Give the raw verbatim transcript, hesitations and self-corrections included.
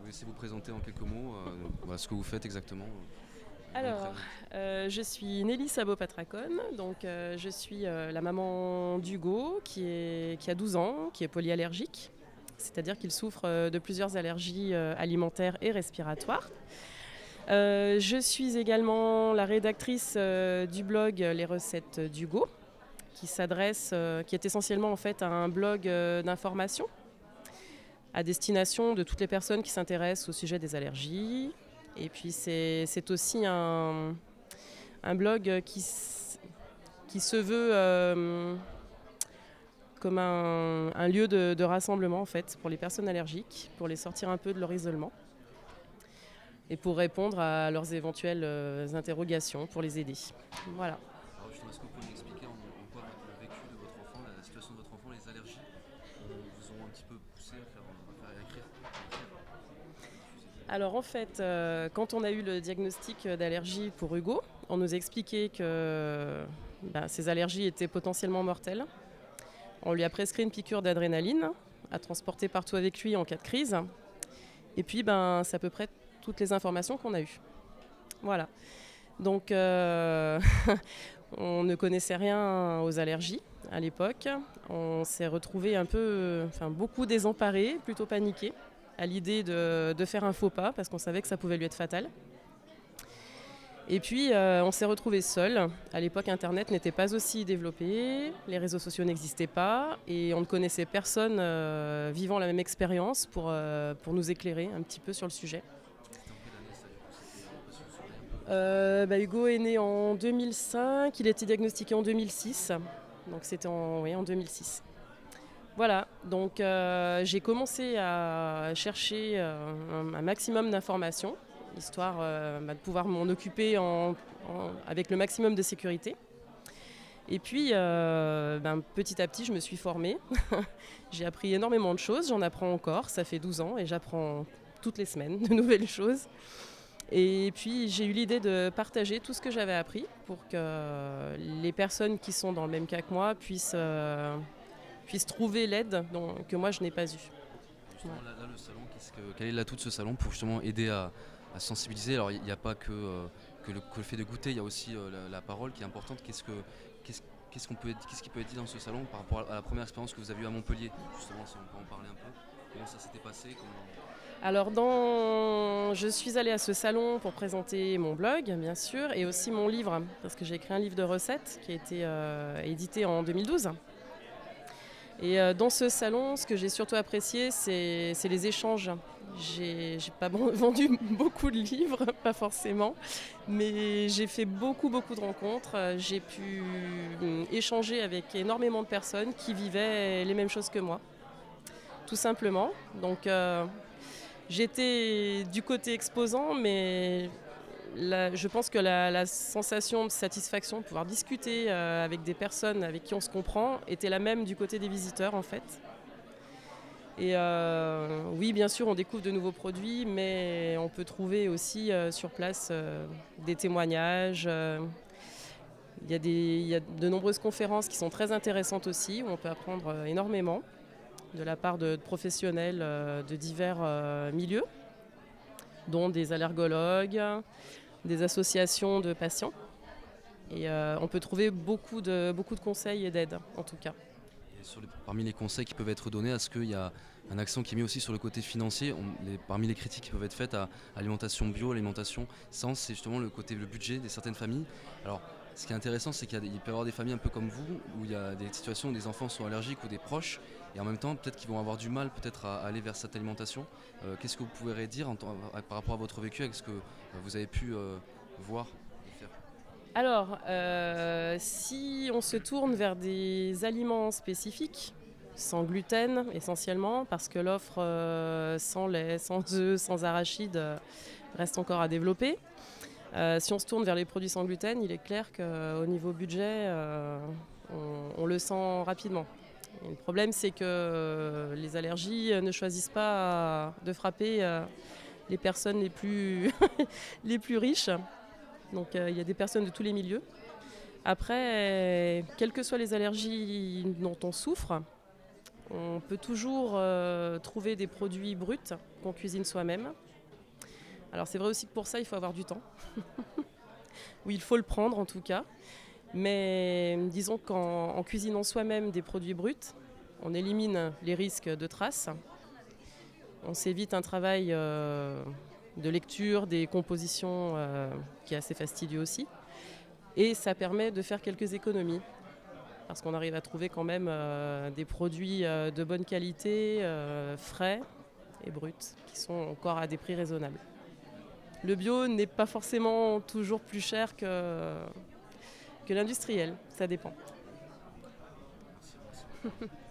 laisser vous présenter en quelques mots euh, voilà, ce que vous faites exactement. euh, Alors, euh, je suis Nelly Sabot-Patracone, donc euh, je suis euh, la maman d'Hugo qui, est, qui a douze ans, qui est polyallergique, c'est-à-dire qu'il souffre euh, de plusieurs allergies euh, alimentaires et respiratoires. Euh, je suis également la rédactrice euh, du blog Les recettes d'Hugo, qui s'adresse, euh, qui est essentiellement en fait un blog euh, d'information à destination de toutes les personnes qui s'intéressent au sujet des allergies. Et puis c'est, c'est aussi un, un blog qui, qui se veut euh, comme un, un lieu de, de rassemblement en fait, pour les personnes allergiques, pour les sortir un peu de leur isolement et pour répondre à leurs éventuelles euh, interrogations, pour les aider. Voilà. Alors justement, est-ce que vous pouvez m'expliquer en, en quoi le vécu de votre enfant, la, la situation de votre enfant, les allergies euh, vous ont un petit peu poussé à faire, à faire à écrire, à écrire, à Alors en fait, euh, quand on a eu le diagnostic d'allergie pour Hugo, on nous expliquait que ben, ces allergies étaient potentiellement mortelles. On lui a prescrit une piqûre d'adrénaline à transporter partout avec lui en cas de crise. Et puis, ben, c'est à peu près toutes les informations qu'on a eues. Voilà. Donc, euh, on ne connaissait rien aux allergies à l'époque. On s'est retrouvé un peu, enfin, beaucoup désemparés, plutôt paniqués à l'idée de, de faire un faux pas parce qu'on savait que ça pouvait lui être fatal. Et puis, euh, on s'est retrouvés seuls. À l'époque, Internet n'était pas aussi développé, les réseaux sociaux n'existaient pas, et on ne connaissait personne euh, vivant la même expérience pour, euh, pour nous éclairer un petit peu sur le sujet. C'était en quelle année ça du coup? C'était, euh, parce que vous vous souvenez un peu Euh, bah, Hugo est né en deux mille cinq, il a été diagnostiqué en deux mille six, donc c'était en, oui, en deux mille six. Voilà, donc euh, j'ai commencé à chercher euh, un, un maximum d'informations, histoire euh, bah, de pouvoir m'en occuper en, en- avec le maximum de sécurité. Et puis, euh, ben, petit à petit, je me suis formée. J'ai appris énormément de choses, j'en apprends encore, ça fait douze ans et j'apprends toutes les semaines de nouvelles choses. Et puis, j'ai eu l'idée de partager tout ce que j'avais appris pour que les personnes qui sont dans le même cas que moi puissent, euh, puissent trouver l'aide dont- que moi, je n'ai pas eue. Alors Ouais. justement, là, là, le salon, qu'est-ce que, quel est l'atout de ce salon pour justement aider à, à sensibiliser? Alors, il n'y a pas que, euh, que, le, que le fait de goûter, il y a aussi euh, la, la parole qui est importante. Qu'est-ce, que, qu'est-ce, qu'est-ce, qu'on peut, qu'est-ce qui peut être dit dans ce salon par rapport à la première expérience que vous avez eue à Montpellier? Justement, si on peut en parler un peu. Comment ça s'était passé? comment... Alors, dans... je suis allée à ce salon pour présenter mon blog, bien sûr, et aussi mon livre, parce que j'ai écrit un livre de recettes qui a été euh, édité en deux mille douze. Et euh, dans ce salon, ce que j'ai surtout apprécié, c'est, c'est les échanges. J'ai, j'ai pas bon- vendu beaucoup de livres, pas forcément, mais j'ai fait beaucoup, beaucoup de rencontres. Euh, J'ai pu euh, échanger avec énormément de personnes qui vivaient les mêmes choses que moi, tout simplement. Donc, euh, j'étais du côté exposant, mais la- je pense que la, la sensation de satisfaction de pouvoir discuter euh, avec des personnes avec qui on se comprend était la même du côté des visiteurs en fait. Et euh, oui, bien sûr, on découvre de nouveaux produits, mais on peut trouver aussi euh, sur place euh, des témoignages. euh, Il y a des- il y a de nombreuses conférences qui sont très intéressantes aussi, où on peut apprendre euh, énormément de la part de, de professionnels euh, de divers euh, milieux, dont des allergologues, des associations de patients. Et euh, on peut trouver beaucoup de, beaucoup de conseils et d'aides, en tout cas. Et sur les- parmi les conseils qui peuvent être donnés, est-ce qu'il y a un accent qui est mis aussi sur le côté financier? On- les- Parmi les critiques qui peuvent être faites à alimentation bio, alimentation sans, c'est justement le côté, le budget de certaines familles. Alors, ce qui est intéressant, c'est qu'il y, a des- il peut y avoir des familles un peu comme vous, où il y a des situations où des enfants sont allergiques ou des proches, et en même temps, peut-être qu'ils vont avoir du mal peut-être à aller vers cette alimentation. Euh, qu'est-ce que vous pourriez dire en tant- par rapport à votre vécu, avec ce que euh, vous avez pu euh, voir et faire? Alors, euh, si on se tourne vers des aliments spécifiques, sans gluten essentiellement, parce que l'offre euh, sans lait, sans œufs, sans arachides euh, reste encore à développer. Euh, si on se tourne vers les produits sans gluten, il est clair qu'au niveau budget, euh, on, on le sent rapidement. Et le problème, c'est que euh, les allergies ne choisissent pas de frapper euh, les personnes les plus, les plus riches. Donc euh, il y a des personnes de tous les milieux. Après, euh, quelles que soient les allergies dont on souffre, On peut toujours euh, trouver des produits bruts qu'on cuisine soi-même. Alors c'est vrai aussi que pour ça, il faut avoir du temps. Oui, il faut le prendre en tout cas. Mais disons qu'en en cuisinant soi-même des produits bruts, on élimine les risques de traces. On s'évite un travail euh, de lecture des compositions euh, qui est assez fastidieux aussi. Et ça permet de faire quelques économies. Parce qu'on arrive à trouver quand même euh, des produits euh, de bonne qualité, euh, frais et bruts, qui sont encore à des prix raisonnables. Le bio n'est pas forcément toujours plus cher que, que l'industriel, ça dépend.